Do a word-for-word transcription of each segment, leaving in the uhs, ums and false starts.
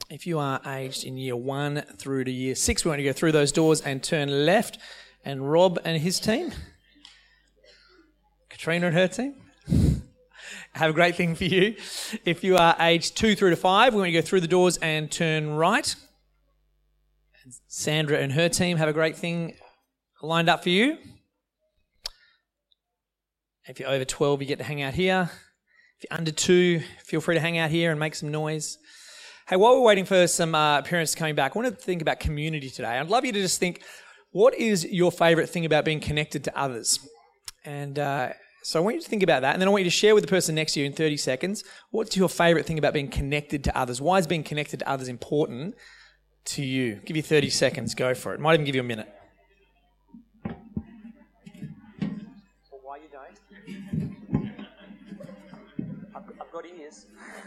If you are aged in year one through to year six, we want to go through those doors and turn left. And Rob and his team, Katrina and her team, have a great thing for you. If you are aged two through to five, we want you to go through the doors and turn right. And Sandra and her team have a great thing lined up for you. If you're over twelve, you get to hang out here. If you're under two, feel free to hang out here and make some noise. Hey, while we're waiting for some uh, parents coming back, I want to think about community today. I'd love you to just think, what is your favourite thing about being connected to others? And uh, so I want you to think about that, and then I want you to share with the person next to you in thirty seconds, what's your favourite thing about being connected to others? Why is being connected to others important to you? Give you thirty seconds, go for it. Might even give you a minute. Well, why you don't? I've, I've got ears.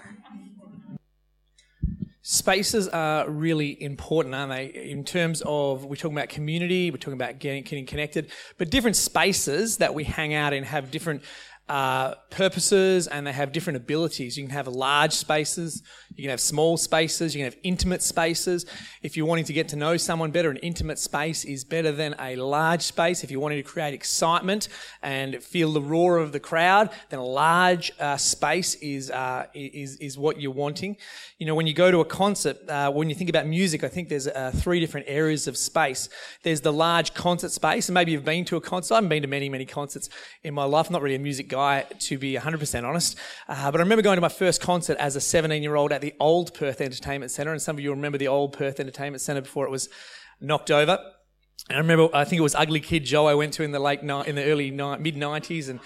Spaces are really important, aren't they? In terms of, we're talking about community, we're talking about getting, getting connected, but different spaces that we hang out in have different uh, purposes, and they have different abilities. You can have large spaces, you can have small spaces, you can have intimate spaces. If you're wanting to get to know someone better, an intimate space is better than a large space. If you're wanting to create excitement and feel the roar of the crowd, then a large uh, space is, uh, is is what you're wanting. You know, when you go to a concert, uh, when you think about music, I think there's uh, three different areas of space. There's the large concert space, and maybe you've been to a concert. I haven't been to many, many concerts in my life. I'm not really a music guy, to be one hundred percent honest. Uh, but I remember going to my first concert as a seventeen-year-old at the old Perth Entertainment Centre, and some of you remember the old Perth Entertainment Centre before it was knocked over. And I remember, I think it was Ugly Kid Joe I went to in the late ni- in the early ni- mid nineties, and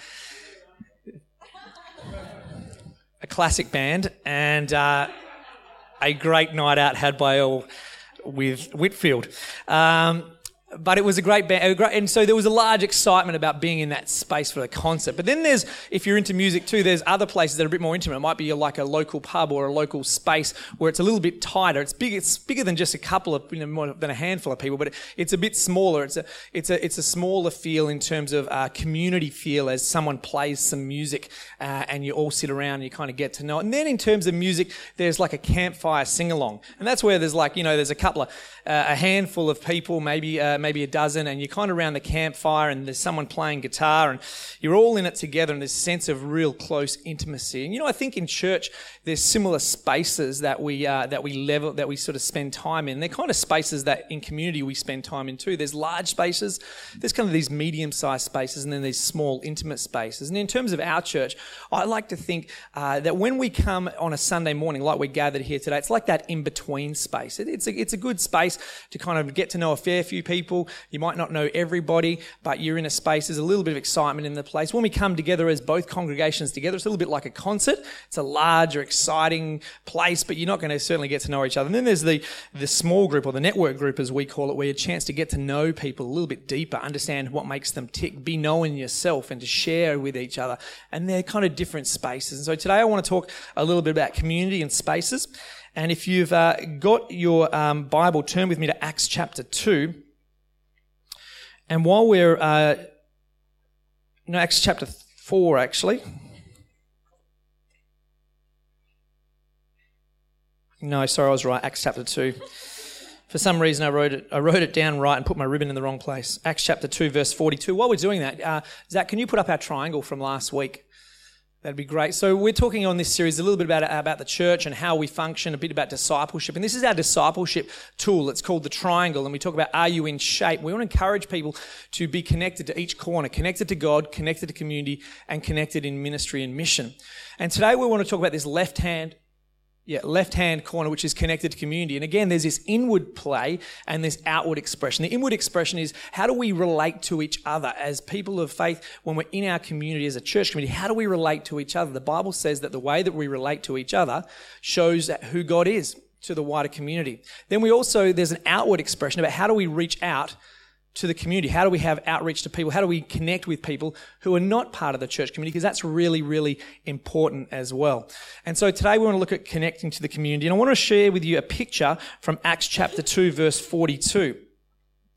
a classic band, and uh, a great night out had by all with Whitfield. Um, But it was a great band, and so there was a large excitement about being in that space for the concert. But then there's, if you're into music too, there's other places that are a bit more intimate. It might be like a local pub or a local space where it's a little bit tighter. It's big. It's bigger than just a couple of, you know, more than a handful of people, but it's a bit smaller. It's a, it's a, it's a smaller feel in terms of uh, community feel as someone plays some music uh, and you all sit around and you kind of get to know it. And then in terms of music, there's like a campfire sing-along, and that's where there's like, you know, there's a couple of, uh, a handful of people, maybe. Uh, maybe a dozen, and you're kind of around the campfire and there's someone playing guitar and you're all in it together, and there's a sense of real close intimacy. And you know, I think in church there's similar spaces that we uh, that we level that we sort of spend time in. They're kind of spaces that in community we spend time in too. There's large spaces, there's kind of these medium-sized spaces, and then these small intimate spaces. And in terms of our church, I like to think uh, that when we come on a Sunday morning like we're gathered here today, it's like that in-between space. It, it's a, it's a good space to kind of get to know a fair few people. You might not know everybody, but you're in a space. There's a little bit of excitement in the place. When we come together as both congregations together, it's a little bit like a concert. It's a larger, exciting place, but you're not going to certainly get to know each other. And then there's the, the small group, or the network group as we call it, where you have a chance to get to know people a little bit deeper, understand what makes them tick, be known yourself, and to share with each other. And they're kind of different spaces. And so today I want to talk a little bit about community and spaces. And if you've uh, got your um, Bible, turn with me to Acts chapter two. And while we're, uh, no, Acts chapter four, actually. No, sorry, I was right. Acts chapter two. For some reason, I wrote it. I wrote it down right and put my ribbon in the wrong place. Acts chapter two, verse forty-two. While we're doing that, uh, Zach, can you put up our triangle from last week? That'd be great. So we're talking on this series a little bit about about the church and how we function, a bit about discipleship. And this is our discipleship tool. It's called the triangle. And we talk about, are you in shape? We want to encourage people to be connected to each corner, connected to God, connected to community, and connected in ministry and mission. And today we want to talk about this left-hand Yeah, left-hand corner, which is connected to community. And again, there's this inward play and this outward expression. The inward expression is, how do we relate to each other as people of faith when we're in our community, as a church community? How do we relate to each other? The Bible says that the way that we relate to each other shows who God is to the wider community. Then we also, there's an outward expression about how do we reach out to the community? How do we have outreach to people? How do we connect with people who are not part of the church community? Because that's really, really important as well. And so today we want to look at connecting to the community. And I want to share with you a picture from Acts chapter two, verse forty-two.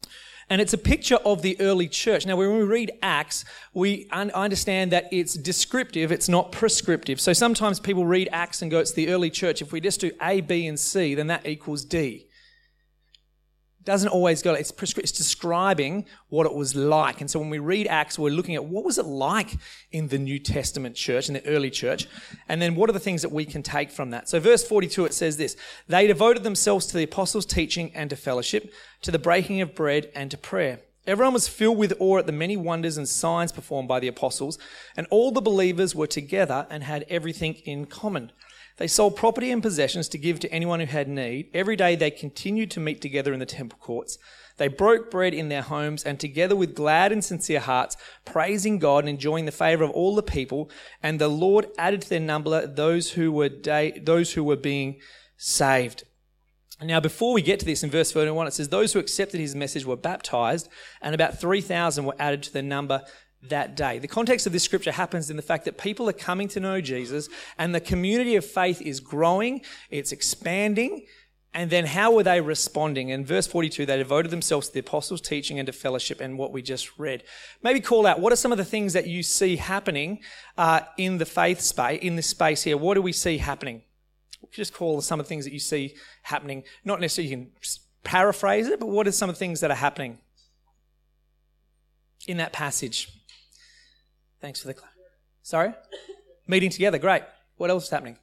And it's a picture of the early church. Now, when we read Acts, we un- understand that it's descriptive, it's not prescriptive. So sometimes people read Acts and go, it's the early church. If we just do A, B, and C, then that equals D. Doesn't always go, it's, prescri- it's describing what it was like. And so when we read Acts, we're looking at what was it like in the New Testament church, in the early church, and then what are the things that we can take from that. So verse forty-two, it says this: they devoted themselves to the apostles' teaching and to fellowship, to the breaking of bread and to prayer. Everyone was filled with awe at the many wonders and signs performed by the apostles, and all the believers were together and had everything in common. They sold property and possessions to give to anyone who had need. Every day they continued to meet together in the temple courts. They broke bread in their homes and together with glad and sincere hearts, praising God and enjoying the favour of all the people. And the Lord added to their number those who were day, those who were being saved. Now, before we get to this, in verse thirty-one, it says, those who accepted his message were baptised, and about three thousand were added to the number that day. The context of this scripture happens in the fact that people are coming to know Jesus and the community of faith is growing, it's expanding, and then how were they responding? In verse forty-two, they devoted themselves to the apostles' teaching and to fellowship, and what we just read. Maybe call out, what are some of the things that you see happening uh, in the faith space, in this space here? What do we see happening? Just call some of the things that you see happening. Not necessarily you can paraphrase it, but what are some of the things that are happening in that passage? Thanks for the clap. Sorry? Meeting together, great. What else is happening?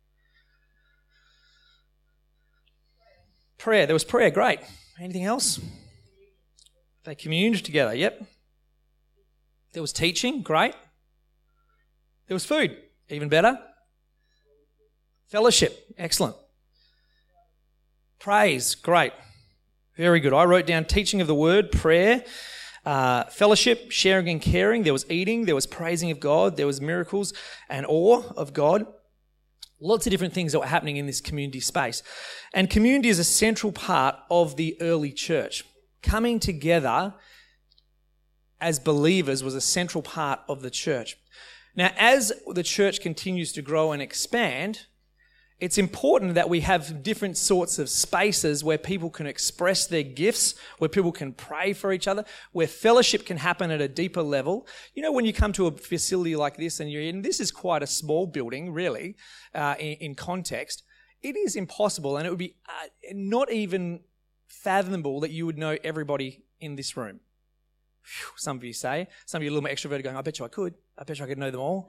Prayer. There was prayer, great. Anything else? They communed together, yep. There was teaching, great. There was food, even better. Fellowship, excellent. Praise, great. Very good. I wrote down teaching of the word, prayer, Uh, fellowship, sharing and caring. There was eating, there was praising of God, there was miracles and awe of God. Lots of different things that were happening in this community space. And community is a central part of the early church. Coming together as believers was a central part of the church. Now, as the church continues to grow and expand, it's important that we have different sorts of spaces where people can express their gifts, where people can pray for each other, where fellowship can happen at a deeper level. You know, when you come to a facility like this and you're in, this is quite a small building, really, uh, in, in context, it is impossible and it would be uh, not even fathomable that you would know everybody in this room. Whew, some of you say, some of you are a little more extroverted going, I bet you I could. I bet you I could know them all.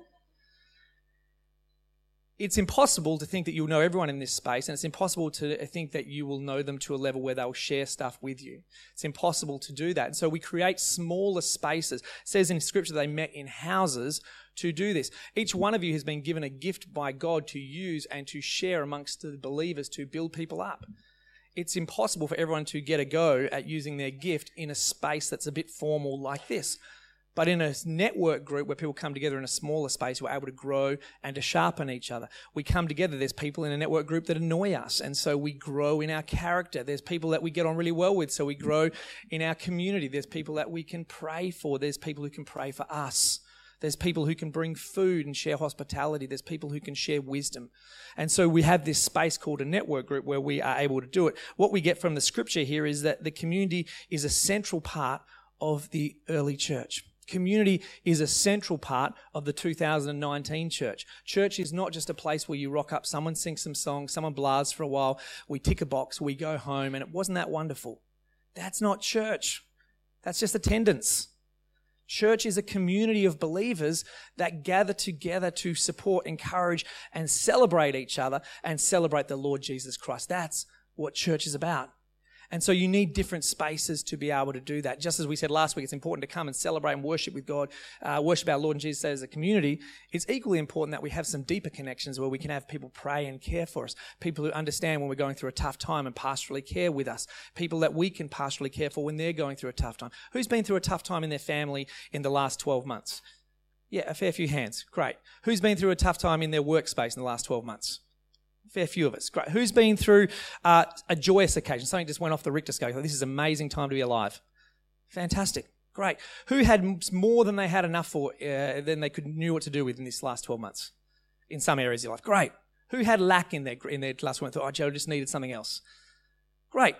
It's impossible to think that you'll know everyone in this space, and it's impossible to think that you will know them to a level where they'll share stuff with you. It's impossible to do that. And so we create smaller spaces. It says in Scripture they met in houses to do this. Each one of you has been given a gift by God to use and to share amongst the believers to build people up. It's impossible for everyone to get a go at using their gift in a space that's a bit formal like this. But in a network group where people come together in a smaller space, we're able to grow and to sharpen each other. We come together, there's people in a network group that annoy us, and so we grow in our character. There's people that we get on really well with, so we grow in our community. There's people that we can pray for. There's people who can pray for us. There's people who can bring food and share hospitality. There's people who can share wisdom. And so we have this space called a network group where we are able to do it. What we get from the Scripture here is that the community is a central part of the early church. Community is a central part of the two thousand nineteen church. Church is not just a place where you rock up, someone sings some songs, someone blasts for a while, we tick a box, we go home, and it wasn't that wonderful. That's not church. That's just attendance. Church is a community of believers that gather together to support, encourage, and celebrate each other and celebrate the Lord Jesus Christ. That's what church is about. And so you need different spaces to be able to do that. Just as we said last week, it's important to come and celebrate and worship with God, uh, worship our Lord and Jesus as a community. It's equally important that we have some deeper connections where we can have people pray and care for us, people who understand when we're going through a tough time and pastorally care with us, people that we can pastorally care for when they're going through a tough time. Who's been through a tough time in their family in the last twelve months? Yeah, a fair few hands. Great. Who's been through a tough time in their workspace in the last twelve months? Fair few of us. Great. Who's been through uh, a joyous occasion? Something just went off the Richter scale. This is an amazing time to be alive. Fantastic. Great. Who had more than they had enough for, uh, than they could knew what to do with in this last twelve months? In some areas of your life. Great. Who had lack in their in their last one? Thought, oh, Joe just needed something else. Great.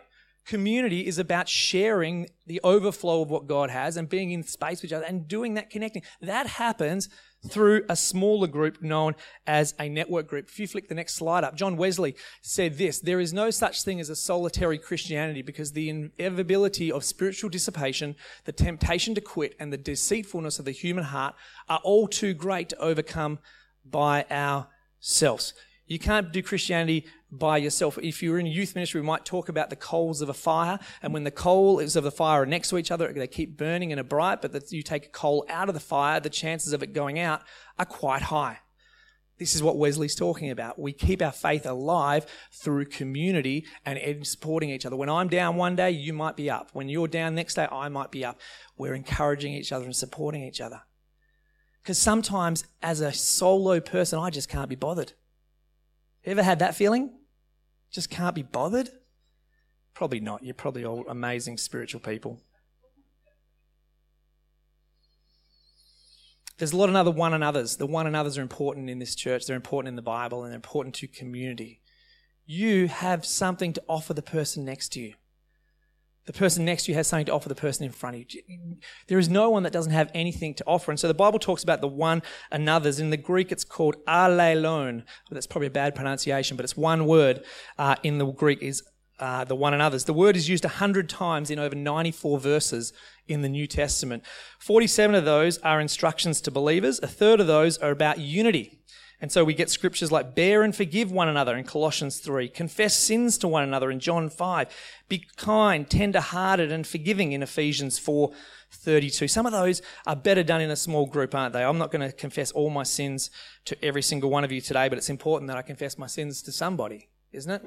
Community is about sharing the overflow of what God has and being in space with each other and doing that connecting. That happens through a smaller group known as a network group. If you flick the next slide up, John Wesley said this: there is no such thing as a solitary Christianity because the inevitability of spiritual dissipation, the temptation to quit, and the deceitfulness of the human heart are all too great to overcome by ourselves. You can't do Christianity by yourself. If you're in youth ministry, we might talk about the coals of a fire. And when the coals of the fire are next to each other, they keep burning and are bright, but that you take a coal out of the fire, the chances of it going out are quite high. This is what Wesley's talking about. We keep our faith alive through community and supporting each other. When I'm down one day, you might be up. When you're down next day, I might be up. We're encouraging each other and supporting each other. Because sometimes as a solo person, I just can't be bothered. Ever had that feeling? Just can't be bothered? Probably not. You're probably all amazing spiritual people. There's a lot of other one another's. The one another's are important in this church. They're important in the Bible and they're important to community. You have something to offer the person next to you. The person next to you has something to offer the person in front of you. There is no one that doesn't have anything to offer. And so the Bible talks about the one another's. In the Greek, it's called allelon. Well, that's probably a bad pronunciation, but it's one word uh, in the Greek is uh, the one another's. The word is used one hundred times in over ninety-four verses in the New Testament. forty-seven of those are instructions to believers. A third of those are about unity. And so we get scriptures like bear and forgive one another in Colossians three, confess sins to one another in John five, be kind, tender-hearted and forgiving in Ephesians four thirty-two. Some of those are better done in a small group, aren't they? I'm not going to confess all my sins to every single one of you today, but it's important that I confess my sins to somebody, isn't it?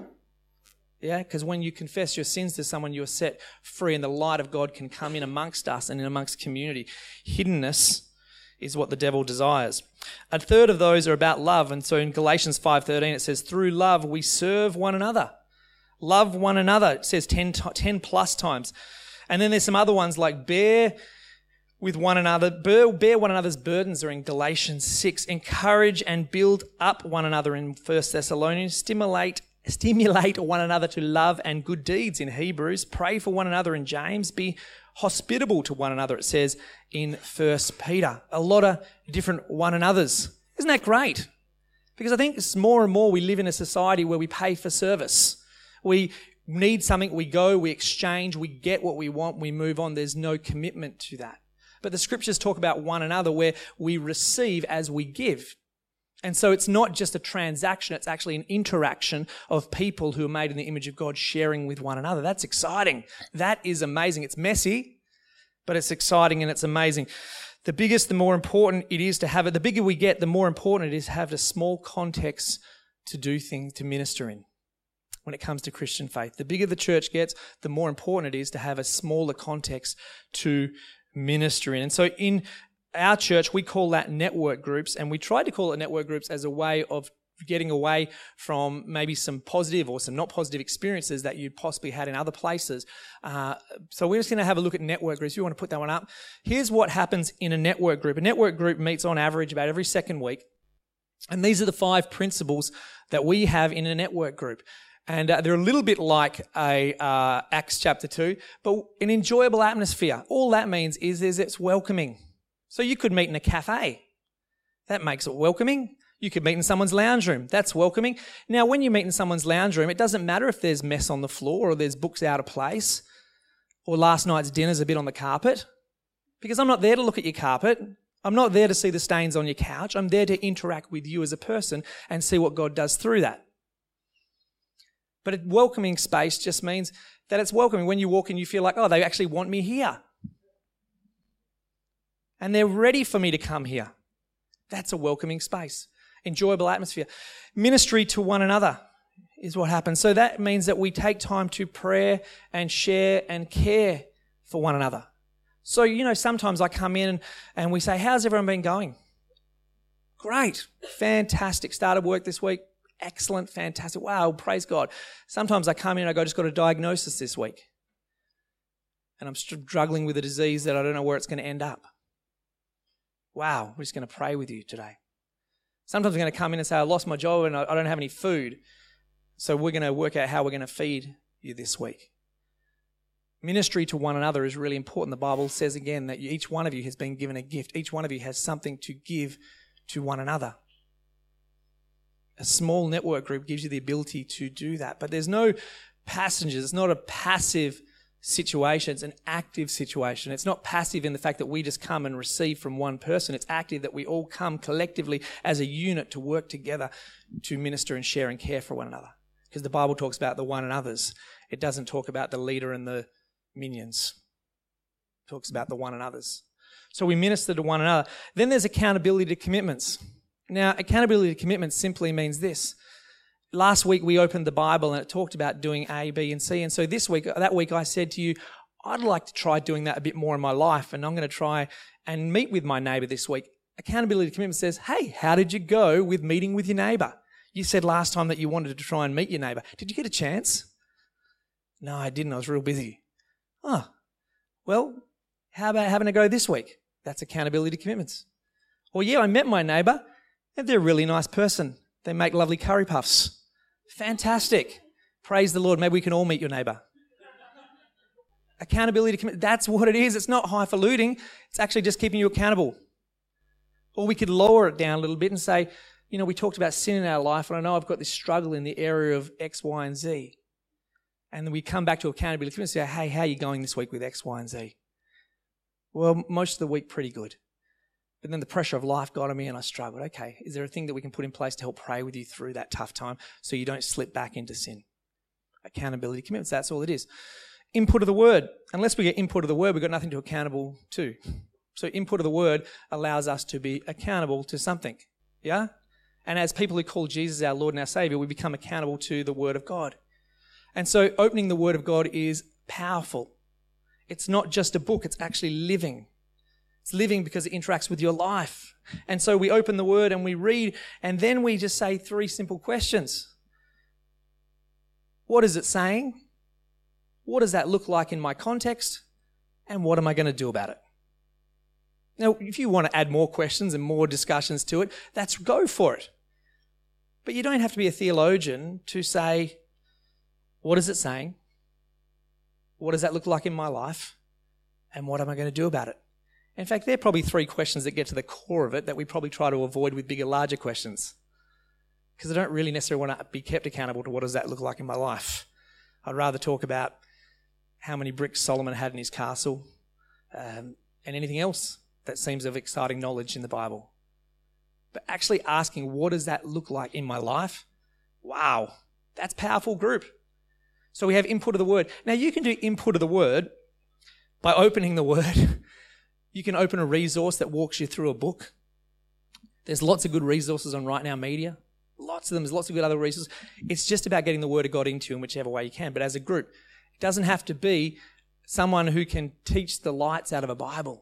Yeah, because when you confess your sins to someone, you are set free and the light of God can come in amongst us and in amongst community. Hiddenness is what the devil desires. A third of those are about love. And so in Galatians five thirteen, it says, through love we serve one another. Love one another. It says ten, ten plus times. And then there's some other ones like bear with one another. Bear, bear one another's burdens are in Galatians six. Encourage and build up one another in First Thessalonians. Stimulate Stimulate one another to love and good deeds in Hebrews. Pray for one another in James. Be hospitable to one another, it says in First Peter. A lot of different one another's. Isn't that great? Because I think it's more and more we live in a society where we pay for service. We need something, we go, we exchange, we get what we want, we move on. There's no commitment to that. But the scriptures talk about one another where we receive as we give. And so it's not just a transaction, it's actually an interaction of people who are made in the image of God sharing with one another. That's exciting. That is amazing. It's messy, but it's exciting and it's amazing. The biggest, the more important it is to have it, the bigger we get, the more important it is to have a small context to do things, to minister in when it comes to Christian faith. The bigger the church gets, the more important it is to have a smaller context to minister in. And so in our church, we call that network groups, and we tried to call it network groups as a way of getting away from maybe some positive or some not positive experiences that you'd possibly had in other places. Uh, so we're just going to have a look at network groups. If you want to put that one up. Here's what happens in a network group. A network group meets on average about every second week, and these are the five principles that we have in a network group. And uh, they're a little bit like a uh, Acts chapter two, but an enjoyable atmosphere. All that means is, is it's welcoming. So you could meet in a cafe. That makes it welcoming. You could meet in someone's lounge room. That's welcoming. Now, when you meet in someone's lounge room, it doesn't matter if there's mess on the floor or there's books out of place or last night's dinner's a bit on the carpet, because I'm not there to look at your carpet. I'm not there to see the stains on your couch. I'm there to interact with you as a person and see what God does through that. But a welcoming space just means that it's welcoming. When you walk in, you feel like, oh, they actually want me here. And they're ready for me to come here. That's a welcoming space. Enjoyable atmosphere. Ministry to one another is what happens. So that means that we take time to pray and share and care for one another. So, you know, sometimes I come in and, and we say, how's everyone been going? Great. Fantastic. Started work this week. Excellent. Fantastic. Wow. Praise God. Sometimes I come in and I go, just got a diagnosis this week. And I'm struggling with a disease that I don't know where it's going to end up. Wow, we're just going to pray with you today. Sometimes I'm going to come in and say, I lost my job and I don't have any food. So we're going to work out how we're going to feed you this week. Ministry to one another is really important. The Bible says again that each one of you has been given a gift. Each one of you has something to give to one another. A small network group gives you the ability to do that. But there's no passengers. It's not a passive situation. It's an active situation. It's not passive in the fact that we just come and receive from one person. It's active that we all come collectively as a unit to work together to minister and share and care for one another. Because the Bible talks about the one and others. It doesn't talk about the leader and the minions. It talks about the one and others. So we minister to one another. Then there's accountability to commitments. Now, accountability to commitments simply means this. Last week we opened the Bible and it talked about doing A, B, and C. And so this week, that week I said to you, I'd like to try doing that a bit more in my life, and I'm going to try and meet with my neighbour this week. Accountability to commitment says, hey, how did you go with meeting with your neighbour? You said last time that you wanted to try and meet your neighbour. Did you get a chance? No, I didn't. I was real busy. Oh, well, how about having a go this week? That's accountability to commitments. Or yeah, I met my neighbour and they're a really nice person. They make lovely curry puffs. Fantastic. Praise the Lord. Maybe we can all meet your neighbour. Accountability to commit. That's what it is. It's not highfalutin. It's actually just keeping you accountable. Or we could lower it down a little bit and say, you know, we talked about sin in our life, and I know I've got this struggle in the area of X, Y, and Z. And then we come back to accountability and say, hey, how are you going this week with X, Y, and Z? Well, most of the week, pretty good. But then the pressure of life got on me and I struggled. Okay, is there a thing that we can put in place to help pray with you through that tough time so you don't slip back into sin? Accountability commitments, that's all it is. Input of the word. Unless we get input of the word, we've got nothing to accountable to. So input of the word allows us to be accountable to something. Yeah? And as people who call Jesus our Lord and our Saviour, we become accountable to the word of God. And so opening the word of God is powerful. It's not just a book, it's actually living. It's living because it interacts with your life. And so we open the word and we read, and then we just say three simple questions. What is it saying? What does that look like in my context? And what am I going to do about it? Now, if you want to add more questions and more discussions to it, that's go for it. But you don't have to be a theologian to say, what is it saying? What does that look like in my life? And what am I going to do about it? In fact, there are probably three questions that get to the core of it that we probably try to avoid with bigger, larger questions. Because I don't really necessarily want to be kept accountable to what does that look like in my life. I'd rather talk about how many bricks Solomon had in his castle um, and anything else that seems of exciting knowledge in the Bible. But actually asking, what does that look like in my life? Wow, that's a powerful group. So we have input of the word. Now you can do input of the word by opening the word. You can open a resource that walks you through a book. There's lots of good resources on Right Now Media. Lots of them. There's lots of good other resources. It's just about getting the word of God into you in whichever way you can. But as a group, it doesn't have to be someone who can teach the lights out of a Bible.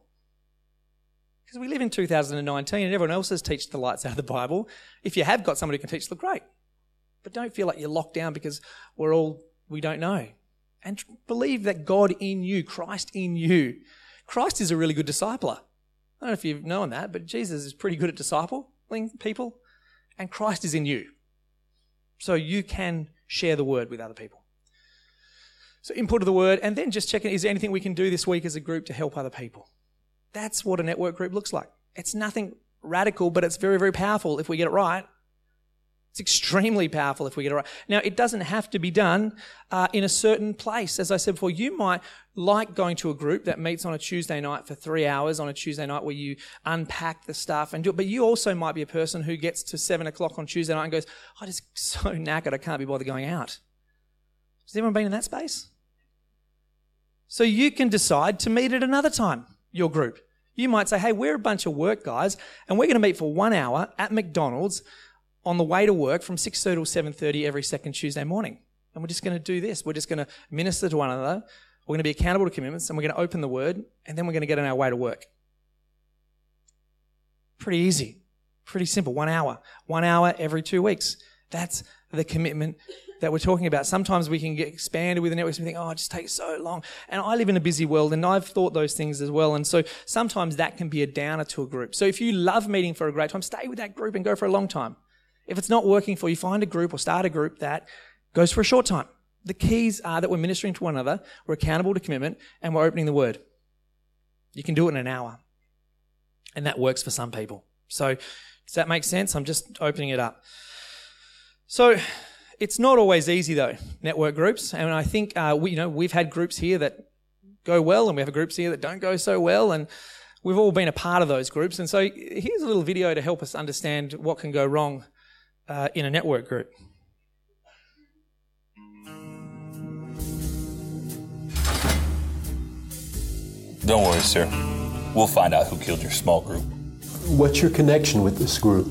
Because we live in two thousand nineteen and everyone else has teached the lights out of the Bible. If you have got somebody who can teach them, great. But don't feel like you're locked down because we're all, we don't know. And believe that God in you, Christ in you. Christ is a really good discipler. I don't know if you've known that, but Jesus is pretty good at discipling people. And Christ is in you. So you can share the word with other people. So input of the word, and then just checking, is there anything we can do this week as a group to help other people? That's what a network group looks like. It's nothing radical, but it's very, very powerful if we get it right. It's extremely powerful if we get it right. Now, it doesn't have to be done uh, in a certain place. As I said before, you might like going to a group that meets on a Tuesday night for three hours on a Tuesday night where you unpack the stuff and do it. But you also might be a person who gets to seven o'clock on Tuesday night and goes, I'm just so knackered, I can't be bothered going out. Has everyone been in that space? So you can decide to meet at another time, your group. You might say, hey, we're a bunch of work guys and we're going to meet for one hour at McDonald's on the way to work from six thirty till seven thirty every second Tuesday morning. And we're just going to do this. We're just going to minister to one another. We're going to be accountable to commitments and we're going to open the word and then we're going to get on our way to work. Pretty easy. Pretty simple. One hour. One hour every two weeks. That's the commitment that we're talking about. Sometimes we can get expanded with the networks and we think, oh, it just takes so long. And I live in a busy world and I've thought those things as well. And so sometimes that can be a downer to a group. So if you love meeting for a great time, stay with that group and go for a long time. If it's not working for you, find a group or start a group that goes for a short time. the keys are that we're ministering to one another, we're accountable to commitment, and we're opening the Word. You can do it in an hour. And that works for some people. So does that make sense? I'm just opening it up. So it's not always easy though, network groups. And I think uh, we, you know, we've had groups here that go well, and we have groups here that don't go so well, and we've all been a part of those groups. And so here's a little video to help us understand what can go wrong uh, in a network group. Don't worry, sir. We'll find out who killed your small group. What's your connection with this group?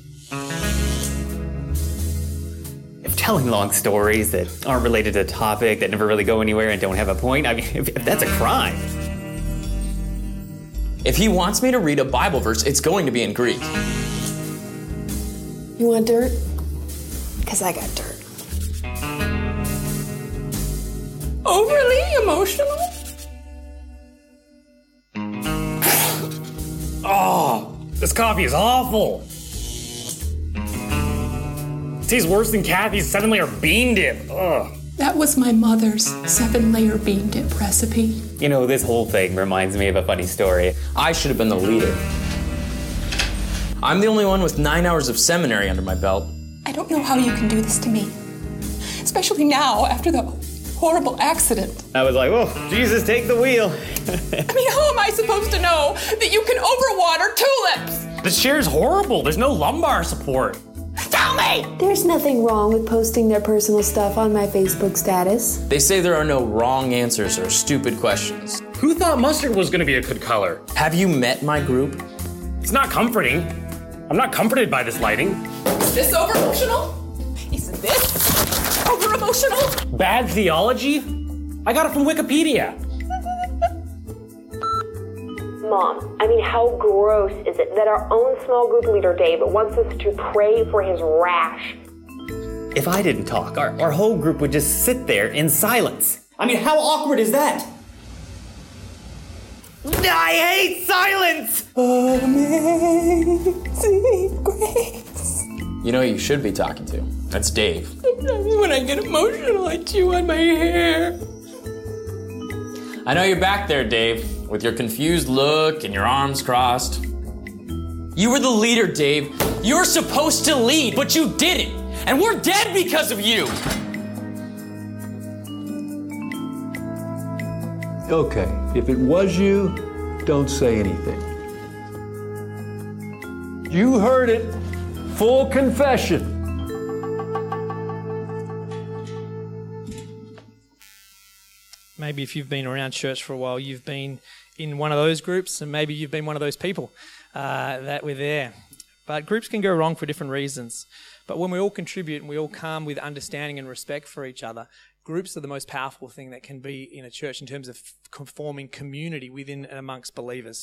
If telling long stories that aren't related to the topic, that never really go anywhere and don't have a point, I mean, if, if that's a crime. If he wants me to read a Bible verse, it's going to be in Greek. You want dirt? Because I got dirt. Overly emotional? Oh, this coffee is awful. It tastes worse than Kathy's seven-layer bean dip. Ugh. That was my mother's seven-layer bean dip recipe. You know, this whole thing reminds me of a funny story. I should have been the leader. I'm the only one with nine hours of seminary under my belt. I don't know how you can do this to me. Especially now, after the horrible accident. I was like, oh, Jesus, take the wheel. I mean, how am I supposed to know that you can overwater tulips? This chair is horrible. There's no lumbar support. Tell me! There's nothing wrong with posting their personal stuff on my Facebook status. They say there are no wrong answers or stupid questions. Who thought mustard was going to be a good color? Have you met my group? It's not comforting. I'm not comforted by this lighting. Is this over-emotional? Is this over-emotional? Bad theology? I got it from Wikipedia. Mom, I mean, how gross is it that our own small group leader, Dave, wants us to pray for his rash? If I didn't talk, our, our whole group would just sit there in silence. I mean, how awkward is that? I hate silence! Amazing grace. You know who you should be talking to? That's Dave. When I get emotional, I chew on my hair. I know you're back there, Dave, with your confused look and your arms crossed. You were the leader, Dave. You were supposed to lead, but you didn't. And we're dead because of you. Okay, if it was you, don't say anything. You heard it. Full confession. Maybe if you've been around church for a while, you've been in one of those groups, and maybe you've been one of those people uh, that were there. But groups can go wrong for different reasons. But when we all contribute and we all come with understanding and respect for each other, groups are the most powerful thing that can be in a church in terms of forming community within and amongst believers.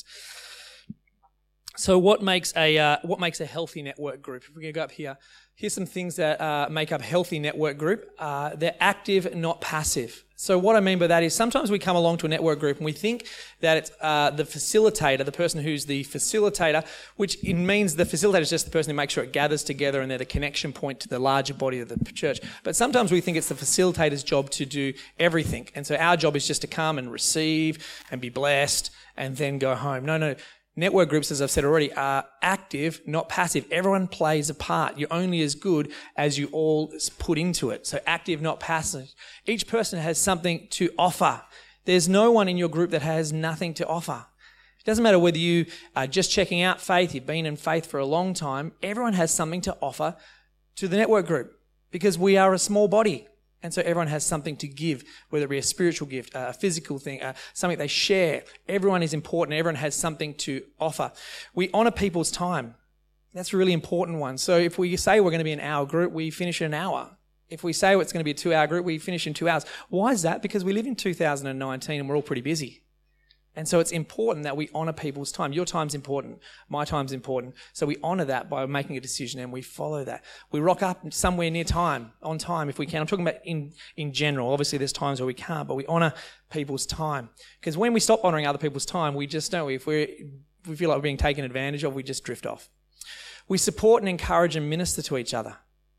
So what makes a uh, what makes a healthy network group? If we can go up here, here's some things that uh, make up a healthy network group. Uh, they're active, not passive. So what I mean by that is sometimes we come along to a network group and we think that it's uh, the facilitator, the person who's the facilitator, which it means the facilitator is just the person who makes sure it gathers together and they're the connection point to the larger body of the church. But sometimes we think it's the facilitator's job to do everything. And so our job is just to come and receive and be blessed and then go home. No, no. Network groups, as I've said already, are active, not passive. Everyone plays a part. You're only as good as you all put into it. So active, not passive. Each person has something to offer. There's no one in your group that has nothing to offer. It doesn't matter whether you are just checking out faith, you've been in faith for a long time. Everyone has something to offer to the network group because we are a small body. And so everyone has something to give, whether it be a spiritual gift, a physical thing, uh, something they share. Everyone is important. Everyone has something to offer. We honour people's time. That's a really important one. So if we say we're going to be an hour group, we finish in an hour. If we say it's going to be a two-hour group, we finish in two hours. Why is that? Because we live in two thousand nineteen and we're all pretty busy. And so it's important that we honour people's time. Your time's important. My time's important. So we honour that by making a decision and we follow that. We rock up somewhere near time, on time if we can. I'm talking about in, in general. Obviously there's times where we can't, but we honour people's time. Because when we stop honouring other people's time, we just don't. If we're, we feel like we're being taken advantage of, we just drift off. We support and encourage and minister to each other.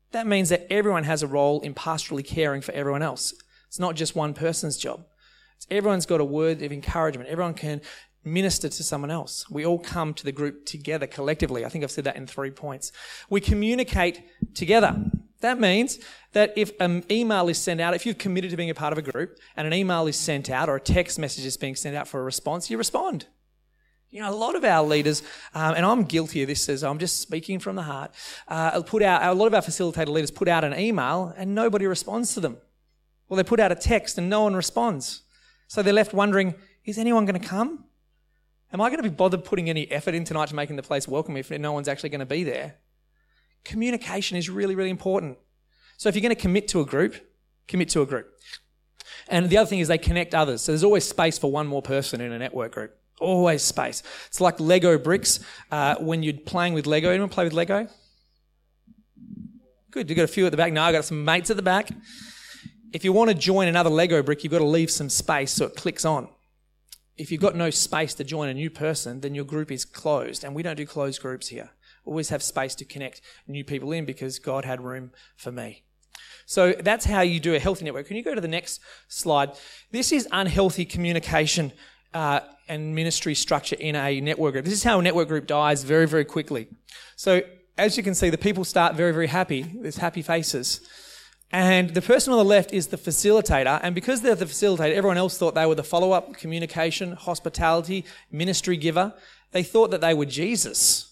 That means that everyone has a role in pastorally caring for everyone else. It's not just one person's job. It's everyone's got a word of encouragement. Everyone can minister to someone else. We all come to the group together collectively. I think I've said that in three points. We communicate together. That means that if an email is sent out, if you've committed to being a part of a group and an email is sent out or a text message is being sent out for a response, you respond. You know, a lot of our leaders, um, and I'm guilty of this, as I'm just speaking from the heart, uh, put out, a lot of our facilitator leaders put out an email and nobody responds to them. Well, they put out a text and no one responds. So they're left wondering, is anyone going to come? Am I going to be bothered putting any effort in tonight to making the place welcome if no one's actually going to be there? Communication is really, really important. So if you're going to commit to a group, commit to a group. And the other thing is they connect others. So there's always space for one more person in a network group. Always space. It's like Lego bricks. Uh, when you're playing with Lego, anyone play with Lego? Good, you've got a few at the back. No, I've got some mates at the back. If you want to join another Lego brick, you've got to leave some space so it clicks on. If you've got no space to join a new person, then your group is closed. And we don't do closed groups here. We always have space to connect new people in because God had room for me. So that's how you do a healthy network. Can you go to the next slide? This is unhealthy communication uh, and ministry structure in a network group. This is how a network group dies very, very quickly. So as you can see, the people start very, very happy. There's happy faces. And the person on the left is the facilitator. And because they're the facilitator, everyone else thought they were the follow-up, communication, hospitality, ministry giver. They thought that they were Jesus.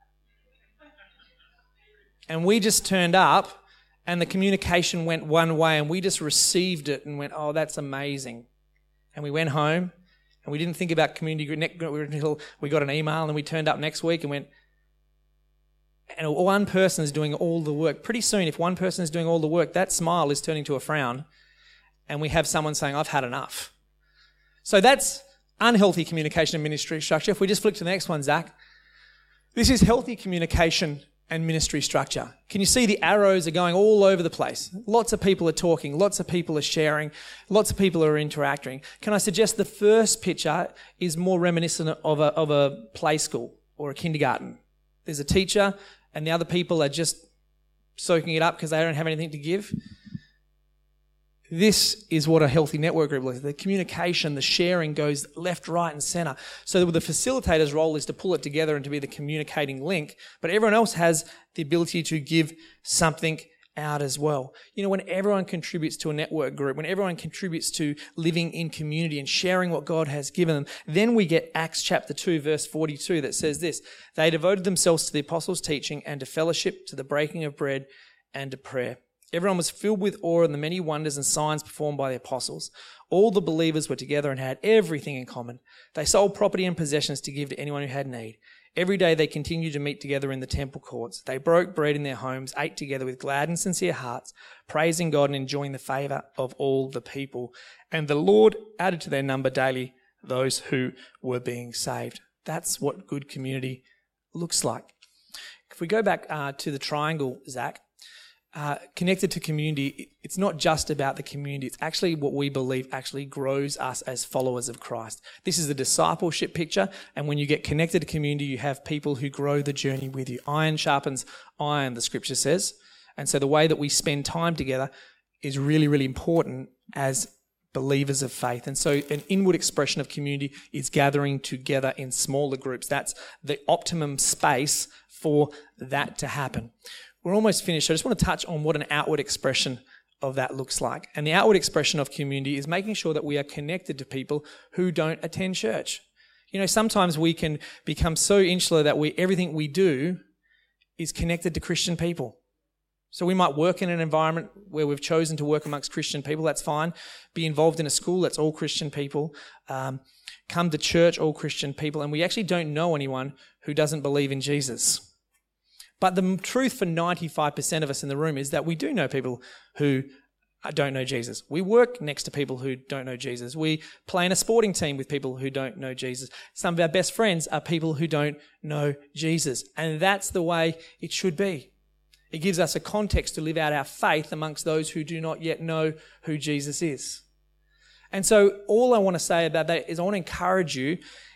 And we just turned up and the communication went one way and we just received it and went, oh, that's amazing. And we went home and we didn't think about community group until we got an email, and then we turned up next week and went, and one person is doing all the work. Pretty soon, if one person is doing all the work, that smile is turning to a frown, and we have someone saying, I've had enough. So that's unhealthy communication and ministry structure. If we just flick to the next one, Zach. This is healthy communication and ministry structure. Can you see the arrows are going all over the place? Lots of people are talking, lots of people are sharing, lots of people are interacting. Can I suggest the first picture is more reminiscent of a, of a play school or a kindergarten? There's a teacher and the other people are just soaking it up because they don't have anything to give. This is what a healthy network group looks like. The communication, the sharing goes left, right, and centre. So the facilitator's role is to pull it together and to be the communicating link, but everyone else has the ability to give something out as well. You know, when everyone contributes to a network group, when everyone contributes to living in community and sharing what God has given them, then we get Acts chapter two, verse forty-two that says this: they devoted themselves to the apostles' teaching and to fellowship, to the breaking of bread and to prayer. Everyone was filled with awe and the many wonders and signs performed by the apostles. All the believers were together and had everything in common. They sold property and possessions to give to anyone who had need. Every day they continued to meet together in the temple courts. They broke bread in their homes, ate together with glad and sincere hearts, praising God and enjoying the favour of all the people. And the Lord added to their number daily those who were being saved. That's what good community looks like. If we go back uh, to the triangle, Zach, Uh, connected to community, it's not just about the community. It's actually what we believe actually grows us as followers of Christ. This is the discipleship picture, and when you get connected to community, you have people who grow the journey with you. Iron sharpens iron, the scripture says. And so the way that we spend time together is really, really important as believers of faith. And so an inward expression of community is gathering together in smaller groups. That's the optimum space for that to happen. We're almost finished. So I just want to touch on what an outward expression of that looks like. And the outward expression of community is making sure that we are connected to people who don't attend church. You know, sometimes we can become so insular that we everything we do is connected to Christian people. So we might work in an environment where we've chosen to work amongst Christian people. That's fine. Be involved in a school. That's all Christian people. Um, come to church, all Christian people. And we actually don't know anyone who doesn't believe in Jesus. But the truth for ninety-five percent of us in the room is that we do know people who don't know Jesus. We work next to people who don't know Jesus. We play in a sporting team with people who don't know Jesus. Some of our best friends are people who don't know Jesus. And that's the way it should be. It gives us a context to live out our faith amongst those who do not yet know who Jesus is. And so all I want to say about that is I want to encourage you,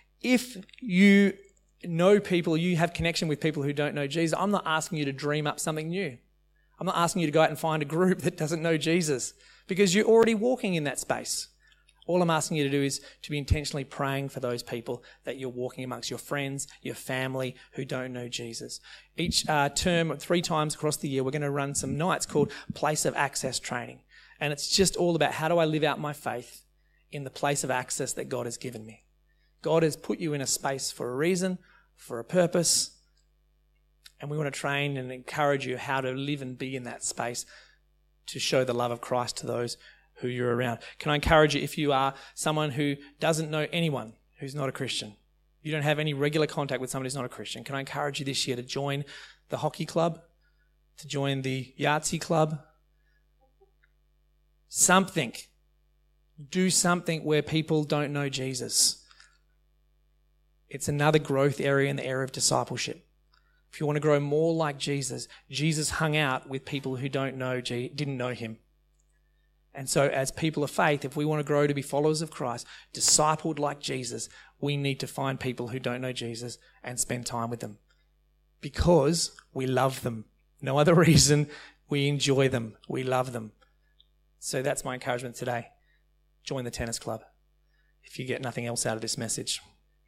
if you know people, you have connection with people who don't know Jesus, I'm not asking you to dream up something new. I'm not asking you to go out and find a group that doesn't know Jesus, because you're already walking in that space. All I'm asking you to do is to be intentionally praying for those people that you're walking amongst, your friends, your family who don't know Jesus. Each uh, term, three times across the year, we're going to run some nights called Place of Access training. And it's just all about how do I live out my faith in the place of access that God has given me. God has put you in a space for a reason, for a purpose, and we want to train and encourage you how to live and be in that space to show the love of Christ to those who you're around. Can I encourage you, if you are someone who doesn't know anyone who's not a Christian, you don't have any regular contact with someone who's not a Christian, can I encourage you this year to join the hockey club, to join the Yahtzee club? Something. Do something where people don't know Jesus. It's another growth area in the area of discipleship. If you want to grow more like Jesus, Jesus hung out with people who don't know, didn't know him. And so as people of faith, if we want to grow to be followers of Christ, discipled like Jesus, we need to find people who don't know Jesus and spend time with them. Because we love them. No other reason. We enjoy them. We love them. So that's my encouragement today. Join the tennis club if you get nothing else out of this message.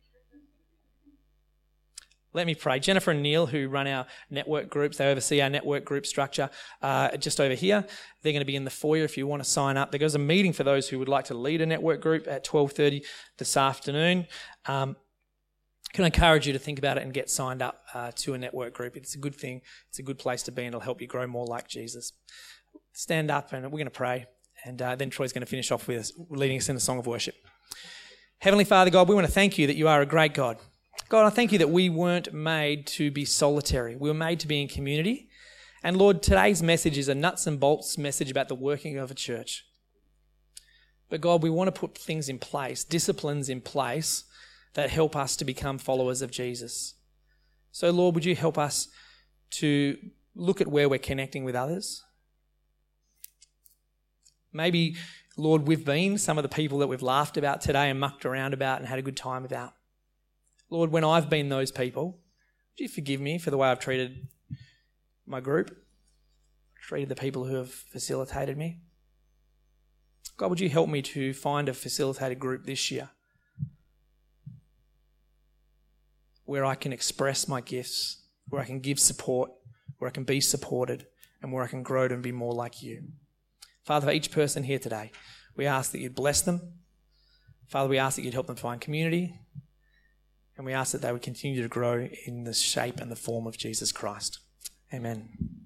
Let me pray. Jennifer and Neil, who run our network groups, they oversee our network group structure uh, just over here. They're going to be in the foyer if you want to sign up. There's a meeting for those who would like to lead a network group at twelve thirty this afternoon. Um, can I encourage you to think about it and get signed up uh, to a network group? It's a good thing. It's a good place to be, and it'll help you grow more like Jesus. Stand up and we're going to pray, and uh, then Troy's going to finish off with us, leading us in a song of worship. Heavenly Father God, we want to thank you that you are a great God. God, I thank you that we weren't made to be solitary. We were made to be in community. And Lord, today's message is a nuts and bolts message about the working of a church. But God, we want to put things in place, disciplines in place that help us to become followers of Jesus. So Lord, would you help us to look at where we're connecting with others? Maybe, Lord, we've been some of the people that we've laughed about today and mucked around about and had a good time about. Lord, when I've been those people, would you forgive me for the way I've treated my group, treated the people who have facilitated me? God, would you help me to find a facilitated group this year where I can express my gifts, where I can give support, where I can be supported, and where I can grow to be more like you. Father, for each person here today, we ask that you'd bless them. Father, we ask that you'd help them find community. And we ask that they would continue to grow in the shape and the form of Jesus Christ. Amen.